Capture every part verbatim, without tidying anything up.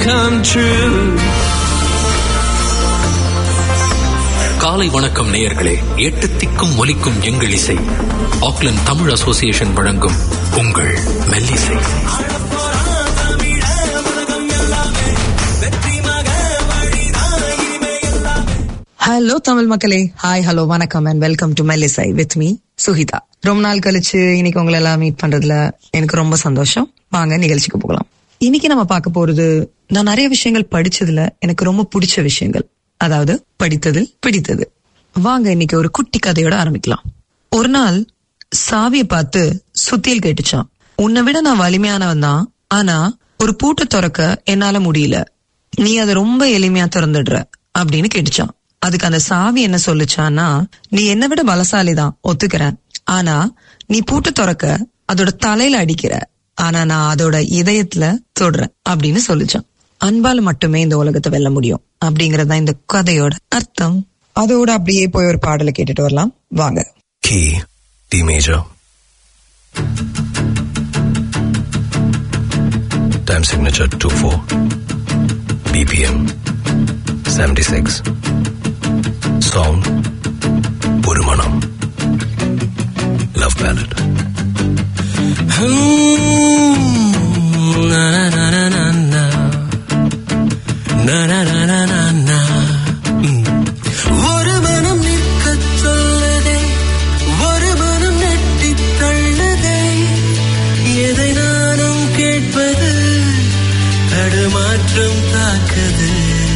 come true. காலை வணக்கம் நேயர்களே. எட்டு திக்கும் ஒலிக்கும் எங்கள் இசை ஆக்லாந்து தமிழ் அசோசியேஷன் வழங்கும் உங்கள் மெல்லிசை. ஹலோ தமிழ் மக்களே, ஹாய், ஹலோ, வணக்கம் and welcome to Mellisai with me Suhitha. ரொம்ப நாள் கழிச்சு இன்னைக்கு உங்களை எல்லாம் மீட் பண்றதுல எனக்கு ரொம்ப சந்தோஷம். வாங்க நிகழ்ச்சிக்கு போகலாம். இன்னைக்கு நம்ம பார்க்க போறது, நான் நிறைய விஷயங்கள் படிச்சதுல எனக்கு ரொம்ப பிடிச்ச விஷயங்கள், அதாவது படித்ததில் பிடித்தது. வாங்க இன்னைக்கு ஒரு குட்டி கதையோட ஆரம்பிக்கலாம். ஒரு நாள் சாவியை பார்த்து சுத்தியல் கேட்டுச்சான். உன்னை விட நான் வலிமையானவன் தான், ஆனா ஒரு பூட்டை திறக்க என்னால முடியல, நீ அதை ரொம்ப எளிமையா திறந்துடுற அப்படின்னு கேட்டுச்சான். அதுக்கு அந்த சாவி என்ன சொல்லுச்சான்னா, நீ என்னை விட பலசாலிதான் ஒத்துக்கிறேன், ஆனா நீ பூட்டை திறக்க அதோட தலையில அடிக்கிற, ஆனா நான் அதோட இதயத்துல தொடுறேன் அப்படின்னு சொல்லிச்சான். அன்பால மட்டுமே இந்த உலகத்தை வெல்ல முடியும் அப்படிங்கறதுதான் இந்த கதையோட அர்த்தம். அதோட அப்படியே போய் ஒரு பாடலை கேட்டுட்டு வரலாம் வாங்க. Key D major. Time signature two four. B P M seventy-six. Song Purumanam. Love ballad. Na na na na na na. Na na na na na na. ஒரு மனம் நிற்கச் சொல்லதே, ஒரு மனம் நெட்டித் தள்ளதே, எதை நானும் கேட்பது தடுமாற்றம் தாக்குது.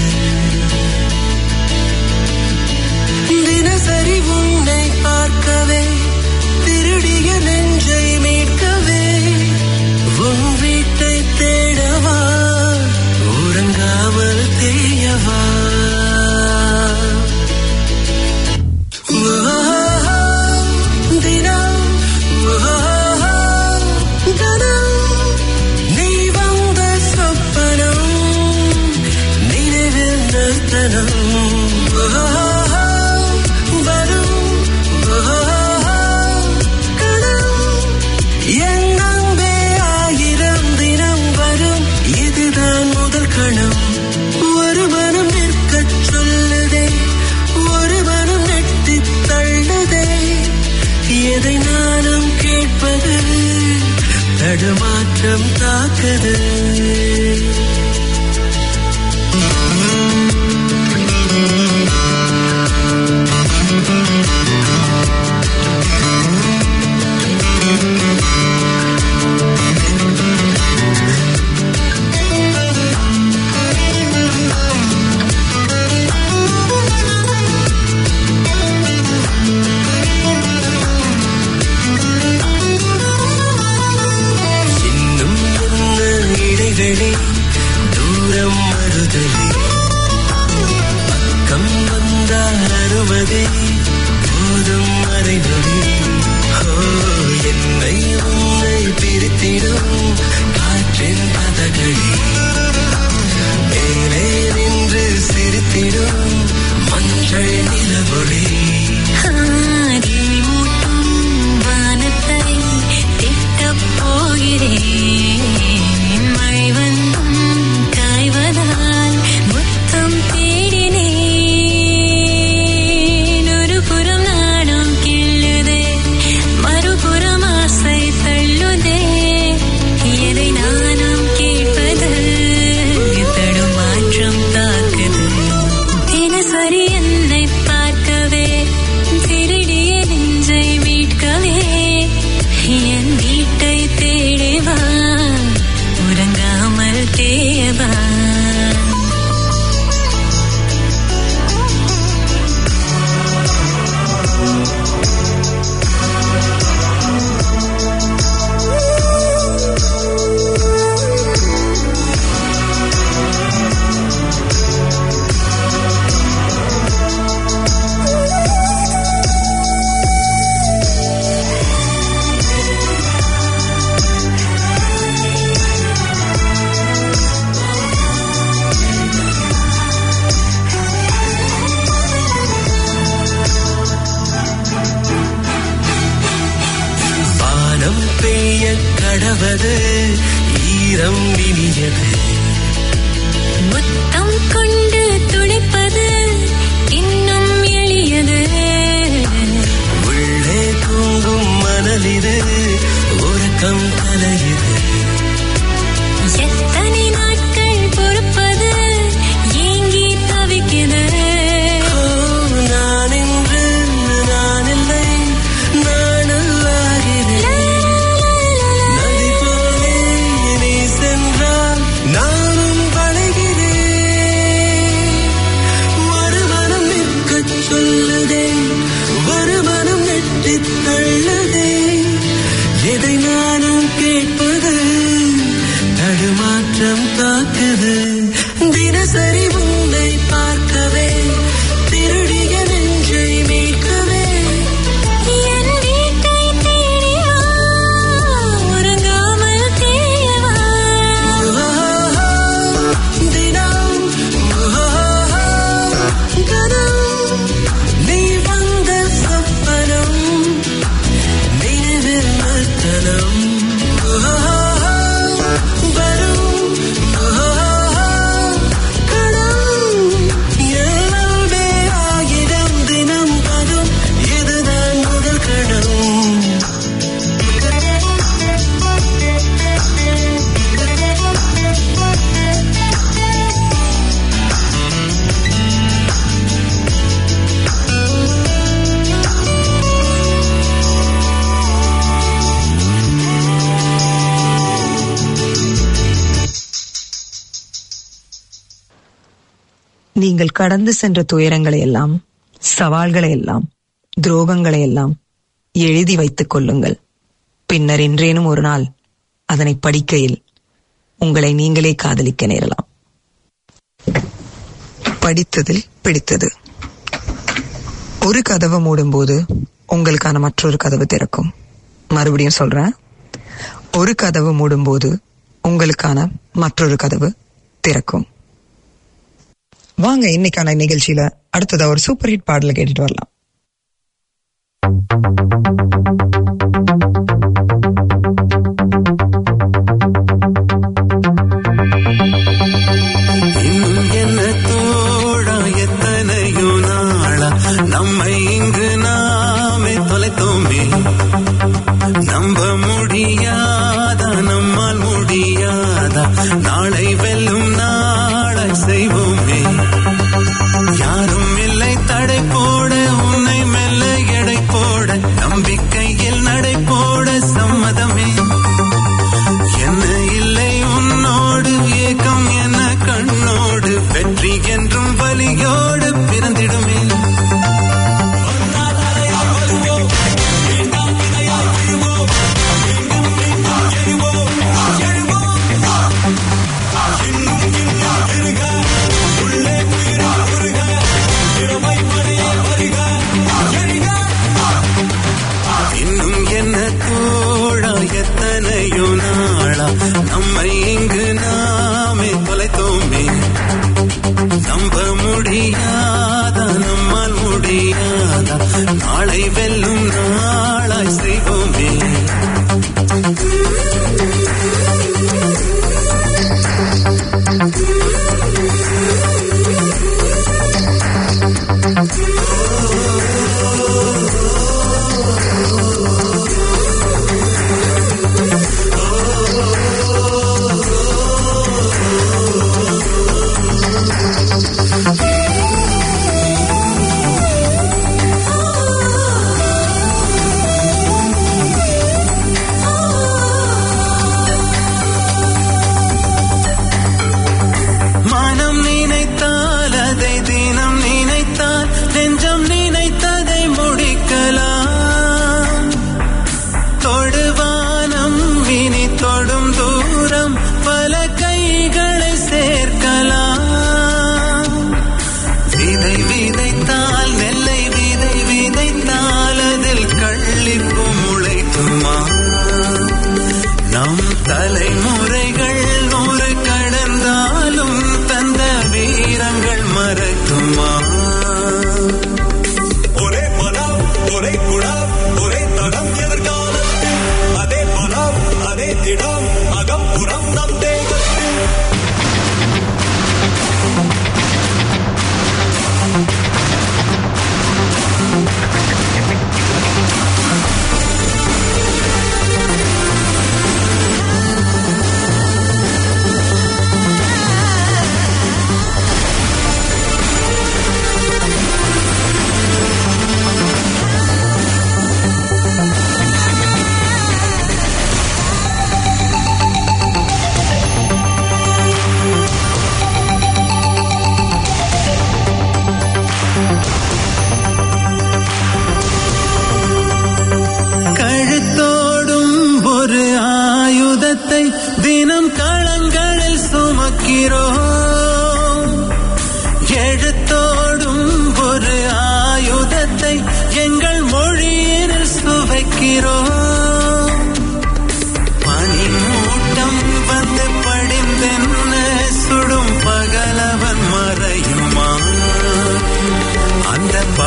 தினசரி உன்னை பார்க்கவே, திருடிய நெஞ்சை மீட்கவே, உன் வீட்டை தேடவா, உறங்காமல் தேயவா. தினம் கனம் நீ வந்த சொப்பனம், நினைவில் நிறுத்தனம் வரும் கணம், என் அன்பே ஆயிரம் தினம் வரும், இதுதான் முதல் கணம். ஒரு மனம் நிற்கச் சொல்லுதே, ஒரு மனம் நெட்டித் தள்ளுதே, எதை நானும் கேட்பது தடுமாற்றம் தாக்குது. தூரம் மறுதலே, பக்கம் வந்தால் அருவதே, போதும் மறைநொடி. என்னை உன்னை பிரித்திடும் காற்றின் பதகளி, மேலே நின்று சிரித்திடும் மஞ்சள் நிலவொளி. வானத்தை திட்டப் போகிறேன், மழை வந்தும் காய்வதால் முத்தம் தேடினேன். ஒரு புறம் நாணம் கிள்ளுதே, மறுபுறம் ஆசை தள்ளுதே, எதை நானும் கேட்பது தள்ளி தள்ளுதே எதை நானும் கேட்பது தடுமாற்றம் தாக்குது தினசரி உன்னை பார்க்கவே திருடிய நெஞ்சை மீட்கவே என் வீட்டை தேடியா உறங்காமல் தேயவா தினம் கனம் நீ வந்த சொப்பனம் நினைவில் மத்தனம் வரும் கணம் எல்லாமே ஆயிரம் தினம் வரும் இதுதான் முதல் கணம் நீங்கள் கடந்து சென்ற துயரங்களை எல்லாம், சவால்களை எல்லாம், துரோகங்களை எல்லாம் எழுதி வைத்துக் கொள்ளுங்கள். பின்னர் என்றேனும் ஒரு நாள் அதனை படிக்கையில் உங்களை நீங்களே காதலிக்க நேரலாம். படித்ததில் பிடித்தது. ஒரு கதவு மூடும்போது உங்களுக்கான மற்றொரு கதவு திறக்கும். மறுபடியும் சொல்றேன், ஒரு கதவு மூடும்போது உங்களுக்கான மற்றொரு கதவு திறக்கும். வாங்க இன்னைக்கான நிகழ்ச்சியில அடுத்ததா ஒரு சூப்பர் ஹிட் பாடல கேட்டுட்டு வரலாம். இன்னும் என்ன தோழா எத்தனையோ நாளா நம்மை இங்கு நாமே தொலைத்தோமே நம்ப முடியாதா நம்மால் முடியாதா நாளை வெல்லும் நாளை செய்வோமே யாரும் இல்லை தடை போட உன்னை மெல்ல எடை போட நம்பிக்கையில் நடை போட சம்மதமே என்ன இல்லை உன்னோடு ஏக்கம் என கண்ணோடு வெற்றி என்றும் வலியோடு பிறந்திடுமே இன்னும் என்ன தோழா எத்தனையோ நாளா நம்மை இங்கு நாமே தொலைத்தோமே நம்ப முடியாதா நம்மால் முடியாதா நாளை வெல்லும் நாளாய் செய்வோமே மனம் நினைத்த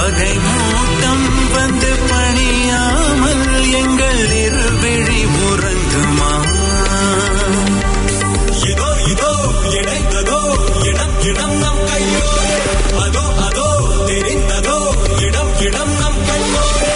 பகை மூட்டம் வந்து பணியாமல் எங்கள் இருவிழி உறங்குமா? இதோ இதோ இணைந்ததோ இடம் இடம் நம் கையோடு, அதோ அதோ தெரிந்ததோ இடம் இடம் நம் கையோடு.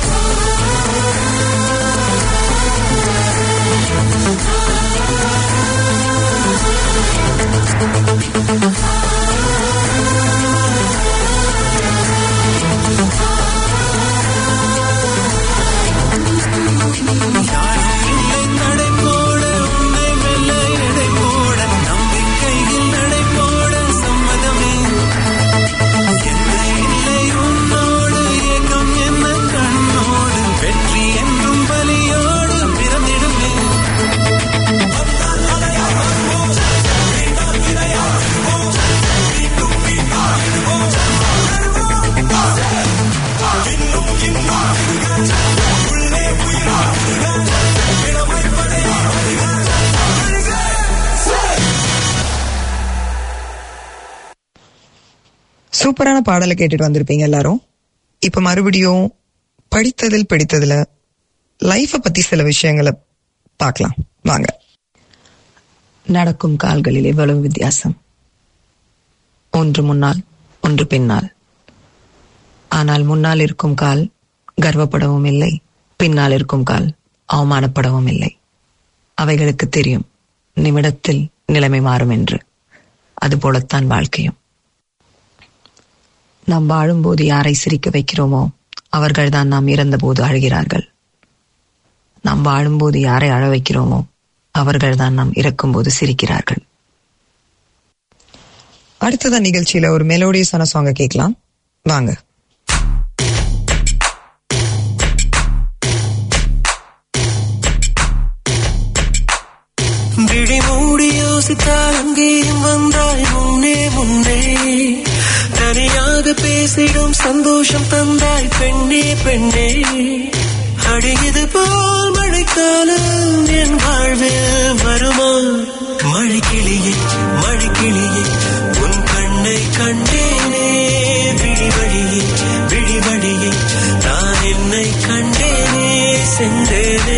சூப்பரான பாடலை கேட்டுட்டு வந்திருப்பீங்க எல்லாரும். இப்ப மறுபடியும் படித்ததில் பிடித்ததுல லைஃப பத்தி சில விஷயங்களை பார்க்கலாம் வாங்க. நடக்கும் கால்களில் எவ்வளவு வித்தியாசம், ஒன்று முன்னால் ஒன்று பின்னால். ஆனால் முன்னால் இருக்கும் கால் கர்வப்படவும் இல்லை, பின்னால் இருக்கும் கால் அவமானப்படவும் இல்லை. அவைகளுக்கு தெரியும் நிமிடத்தில் நிலைமை மாறும் என்று. அதுபோலத்தான் வாழ்க்கையும். நாம் வாழும்போது யாரை சிரிக்க வைக்கிறோமோ அவர்கள்தான் நாம் இறந்தபோது அழுகிறார்கள். நாம் வாழும்போது யாரை அழ வைக்கிறோமோ அவர்கள்தான் நாம் இறக்கும்போது சிரிக்கிறார்கள். அடுத்ததான் நிகழ்ச்சியில ஒரு மெலோடியஸான சாங்க கேட்கலாம் வாங்க. விழி மூடி யோசித்தால் அங்கேயும் வந்தாய் முன்னே முன்னே. தனியாக பேசிடும் சந்தோஷம் தந்தாய் பெண்ணே பெண்ணே. அடியது போல் மழைக்காலம் என் வாழ்வில் வருமா? மழைக்கிளியே மழைக்கிளியே உன் கண்ணை கண்டேனே. விழிவழியே விழிவழியே நான் என்னை கண்டேனே சென்றேனே.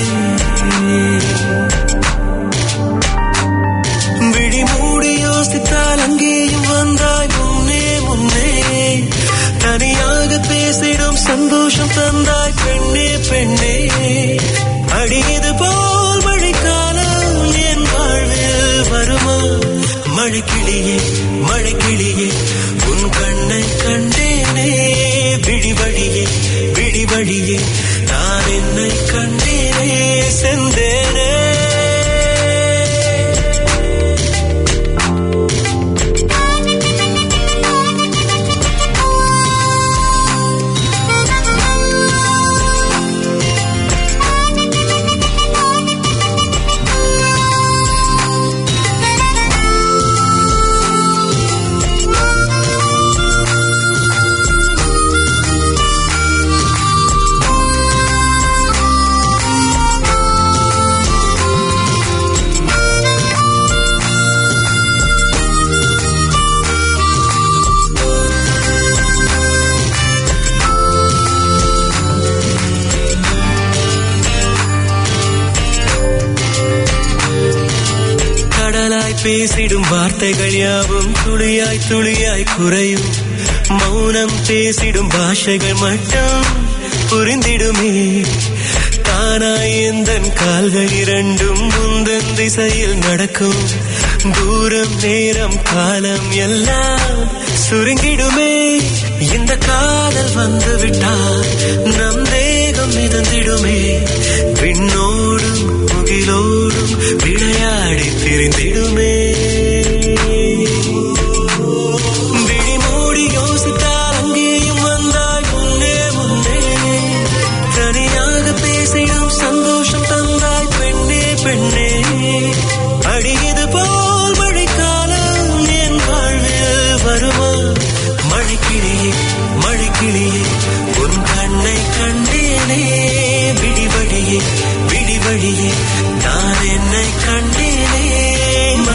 விழி மூடி யோசித்தால் அங்கேயும் வந்தாய் முன்னே முன்னே. தனியாக பேசிடும் சந்தோஷம் தந்தாய் பெண்ணே பெண்ணே. அடியது போல் மழைக்காலம் என் வாழ்வில் வருமா? மழைக்கிளியே மழைக்கிளியே உன் கண்ணை கண்டேனே. விழிவழியே விழிவழியே நான் என்னை கண்டேனே சென்றேனே. பேசிடும் வார்த்தைகள் யாவும் துளியாய் துளியாய் குறையும். மௌனம் பேசிடும் பாஷைகள் மட்டும் புரிந்திடுமே. தானாய் எந்தன் கால்கள் இரண்டும் முந்தன் திசையில் நடக்கும். தூரம் நேரம் காலம் எல்லாம் சுருங்கிடுமே. இந்த காதல் வந்து விட்டால் நம் தேகம் மிதந்திடுமே. விண்ணோடும் முகிலோடும் விளையாடி திரிந்திடுமே. விழி மூடி யோசித்தால் அங்கேயும் வந்தாய் முன்னே முன்னே. தனியாக பேசிடும் சந்தோஷம் தந்தாய் பெண்ணே பெண்ணே. அடியது போல் மழைக்காலம் என் வாழ்வில் வருமா? மழைக்கிளியே மழைக்கிளியே உன் கண்ணை கண்டேனே. விடிவழியே விடிவழியே நான் என்னை கண்டேனே.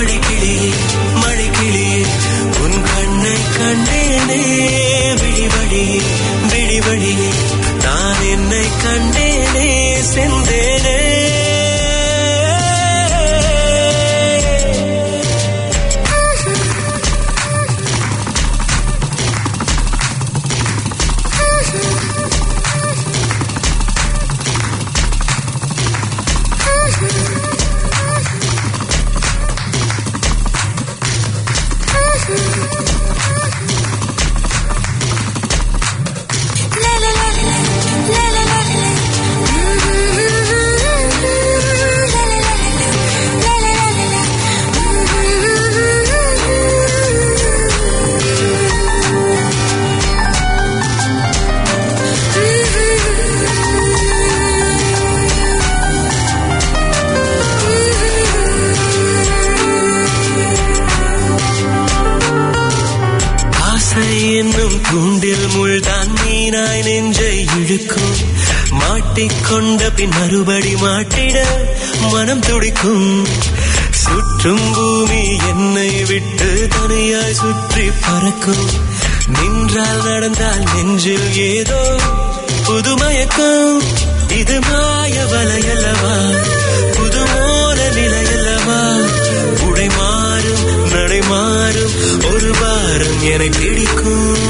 கூண்டில் முள்தான் மீனாய் நெஞ்சை இழுக்கும், மாட்டிக்கொண்ட பின் மறுபடி மாட்டிட மனம் துடிக்கும். சுற்றும் பூமி என்னை விட்டு தனியாய் சுற்றி பறக்கும், நின்றால் நடந்தால் நெஞ்சில் ஏதோ புதுமயக்கம். இது மாய வலையல்லவா, புதுமோல நிலையல்லவா, உடை மாறும் நடை மாறும் ஒரு வாரம் என்னை பிடிக்கும்.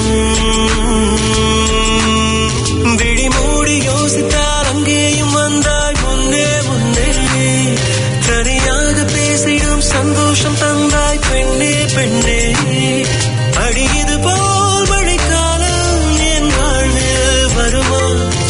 விழி மூடி யோசித்தால் அங்கேயும் வந்தாய் முன்னே முன்னே, தனியாக பேசிடும் சந்தோஷம் தந்தாய் பெண்ணே பெண்ணே. அடியது போல் மழைக்காலம் என் வாழ்வில் வருமா?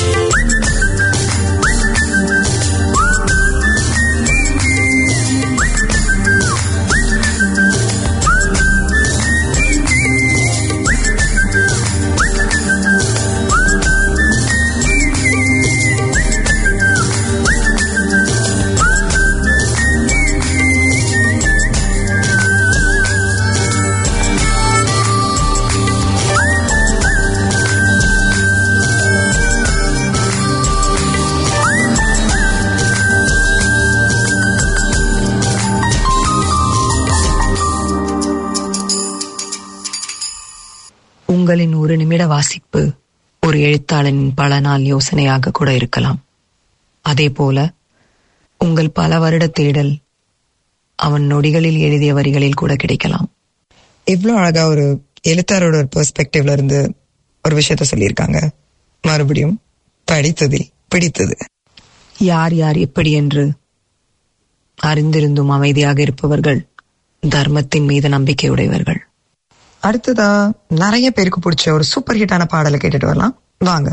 உங்களின் ஒரு நிமிட வாசிப்பு ஒரு எழுத்தாளனின் பல நாள் யோசனையாக கூட இருக்கலாம். அதே போல உங்கள் பல வருட தேடல் அவன் நொடிகளில் எழுதிய வரிகளில் கூட கிடைக்கலாம். இவ்வளோ அழகா ஒரு எழுத்தாரோட ஒரு பெர்ஸ்பெக்டிவ்ல இருந்து ஒரு விஷயத்த சொல்லியிருக்காங்க. மறுபடியும் படித்ததில் பிடித்தது. யார் யார் எப்படி என்று அறிந்திருந்தும் அமைதியாக இருப்பவர்கள் தர்மத்தின் மீது நம்பிக்கை உடையவர்கள். அடுத்ததா நிறைய பேருக்கு பிடிச்ச ஒரு சூப்பர் ஹிட்டான பாடலை கேட்டுட்டு வரலாம் வாங்க.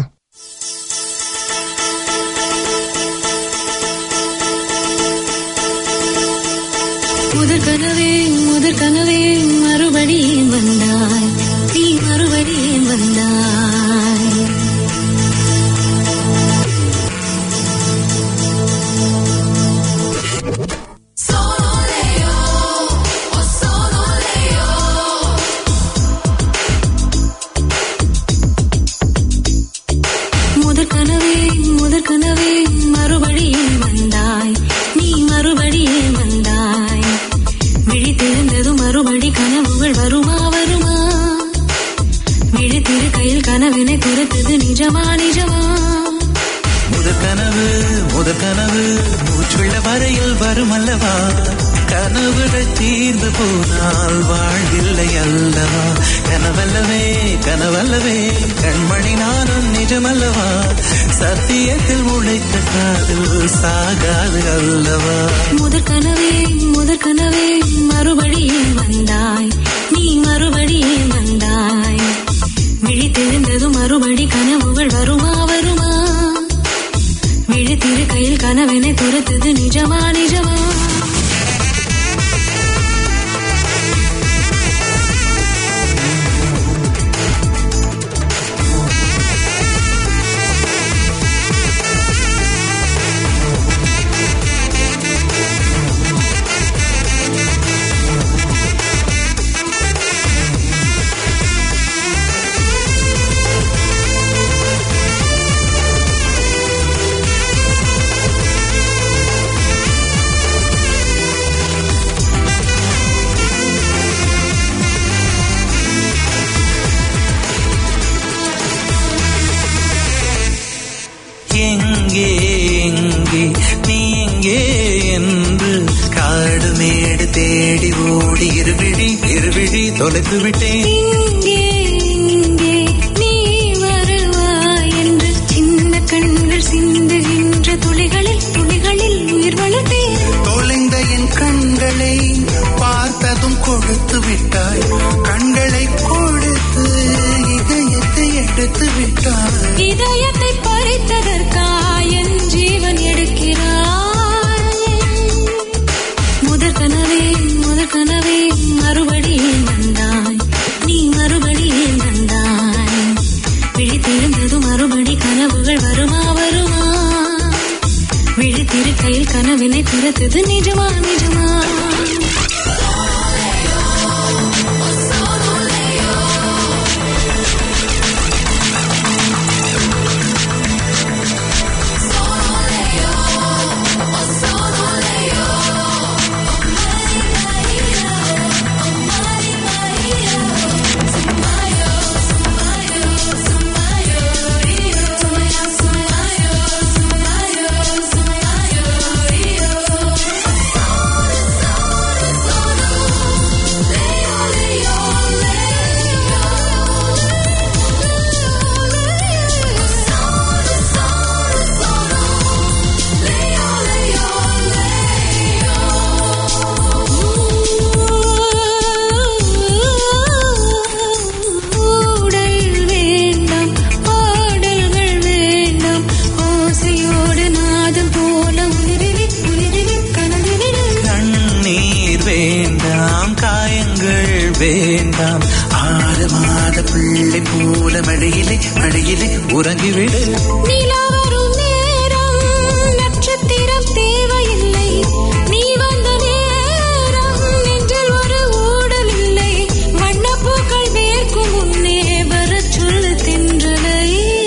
முதற் கனவே முதற் கனவே மறுபடியும் வந்தாய், நீ மறுபடியும் வந்தாய். முதற் கனவே முதற் கனவே மறுபடியும் வந்தாய், நீ மறுபடியும் வந்தாய். விழித்திருந்ததும் மறுபடி கனவுகள் வருமா வருமா, விழித்திரு கையில் கனவினை குறைத்தது நிஜமா நிஜமா. முதற் கனவு முதற் கனவு மூச்சுள்ள வரையில் வரும் அல்லவா, கனவுகள் தீர்ந்து போனால் வாழ்வில்லை அல்லவா. கனவல்லவே கனவல்லவே கண்மணி நானும் நிஜமல்லவா, சத்தியத்தில் உழைத்த காதல் சாகாது அல்லவா. முதற் கனவே முதற் கனவே மறுபடியும் வந்தாய், நீ மறுபடியும் வந்தாய். விழித்திருந்ததும் மறுபடி கனவுகள் வருமா வருமா, விழித்திரு கையில் கனவினை துரத்தது நிஜமா நிஜமா. எங்கே எங்கே நீ எங்கே என்று காடு மேடு தேடி ஓடி இருவிழி இருவிழி தொலைத்து விட்டேன். இங்கே இங்கே நீ வருவாய் என்று சின்ன கண்கள் சிந்துகின்ற துளிகளில் துளிகளில் உயிர் வளர்த்தேன். தொலைந்த என் கண்களை பார்த்ததும் கொடுத்து விட்டாய். எடுத்து விட்டாய். இதயத்தை பறித்ததற்காய் என் ஜீவன் எடுக்கிறாய். முதற் கனவே முதற் கனவே மறுபடியும் வந்தாய், நீ மறுபடியும் வந்தாய். விழித்திருந்ததும் மறுபடி கனவுகள் வருமா வருமா, விழித்திருக்கையில் கனவினை துரத்துது நிஜமா நிஜமா. வேண்டாம் ஆறு மாத பிள்ளை போல மழையிலே மழையிலே உறங்கிவிடு. நிலா வரும் நேரம் நட்சத்திரம் தேவையில்லை, நீ வந்த நேரம் நெஞ்சில் ஒரு ஊடல் இல்லை. வண்ணப்பூக்கள் வேர்க்கும் முன்னே வர சொல்லு தென்றலை.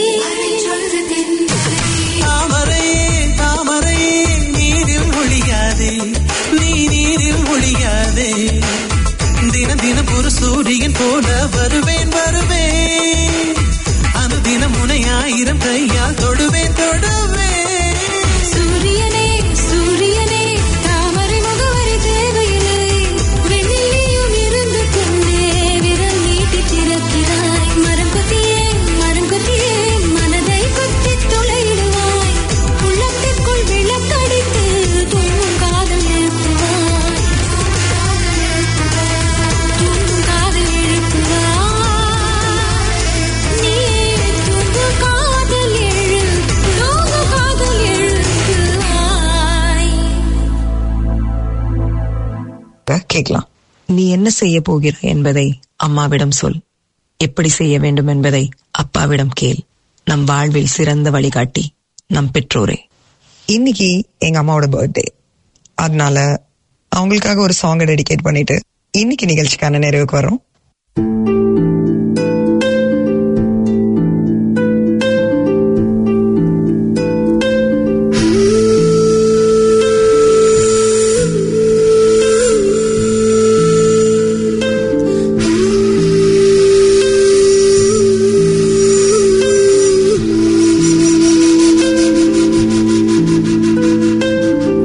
தாமரையே தாமரையே நீரில் ஒழியாதே, நீ நீரில் ஒழியாதே. தினம் தினம் ஒரு சூரியன் போல வருவேன் வருவேன், அனுதினம் உன்னை ஆயிரம் கையால் தொடுவேன் தொடுவேன். சூரியனே சூரியனே தாமரை முகவரி தேவையில்லை, வெண்ணிலையும் இருந்து கொண்டே விரல் நீட்டி திறக்கிறாய். மரம் கொத்தியே மரம் கொத்தியே மனதை கொத்தி துளையிடுவாய், உள்ளத்திற்குள் விளக்கடித்து தூங்கும் காதல் எழுப்புவாய், தூங்கும் காதல் எழுப்புவாய். நீ தூங்கும் காதல் எழுப்பு, தூங்கும் காதல் எழுப்புவாய். கேட்கலாம். நீ என்ன செய்ய போகிறாய் என்பதை அம்மாவிடம் சொல், எப்படி செய்ய வேண்டும் என்பதை அப்பாவிடம் கேள். நம் வாழ்வில் சிறந்த வழிகாட்டி நம் பெற்றோரே. இன்னைக்கு எங்க அம்மாவோட பர்த்டே, அதனால அவங்களுக்காக ஒரு சாங்கை டெடிகேட் பண்ணிட்டு இன்னைக்கு நிகழ்ச்சிக்கான நிறைவுக்கு வரோம்.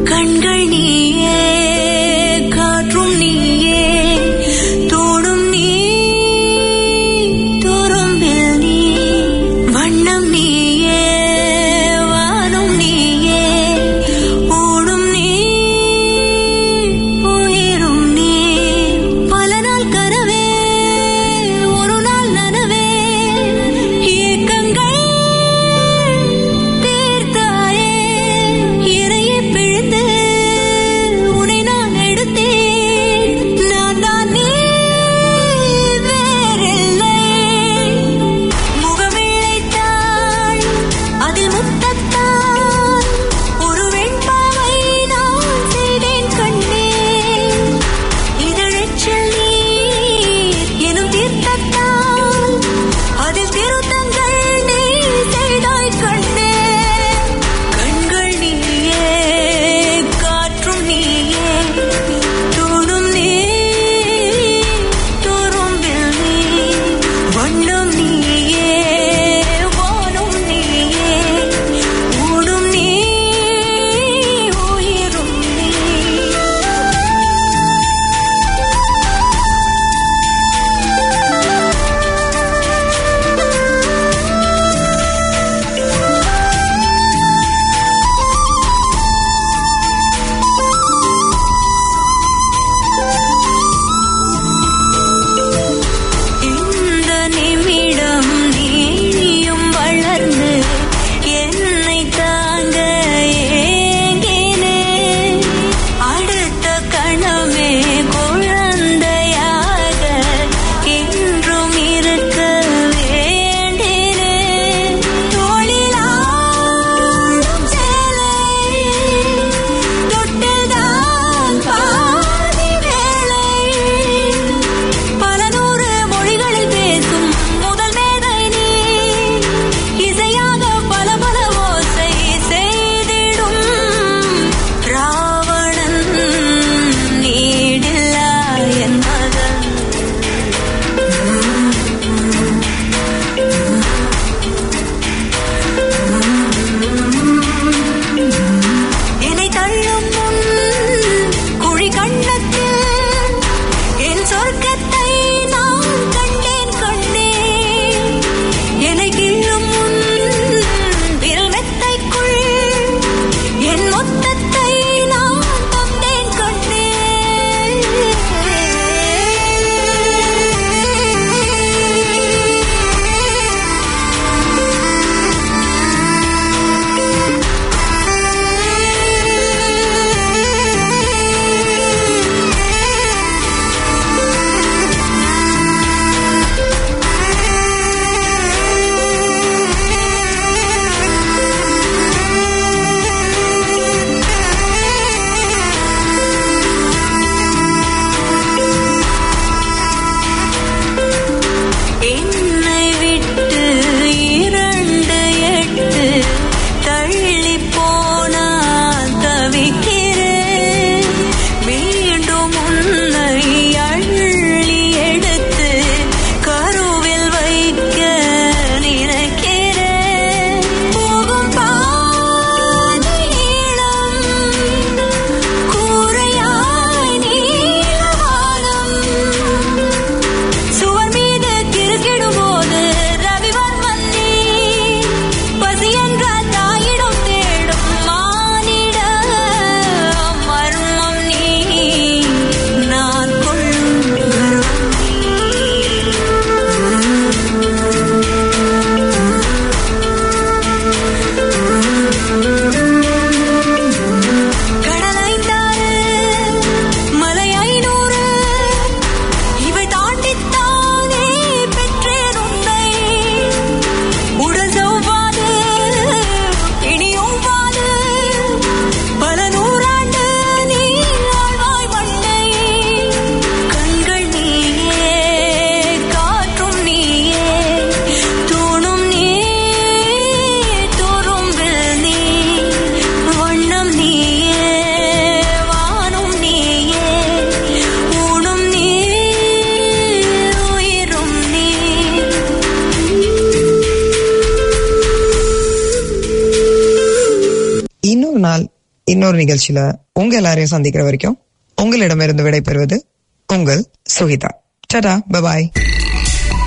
கண்கள் நீயே, காற்றும் நீயே, தோடும் நீ இன்னொரு நிகழ்ச்சியில உங்க எல்லாரையும் சந்திக்கிற வரைக்கும் உங்களிடமிருந்து விடைபெறுவது உங்கள் சுகிதா. Tata, bye bye.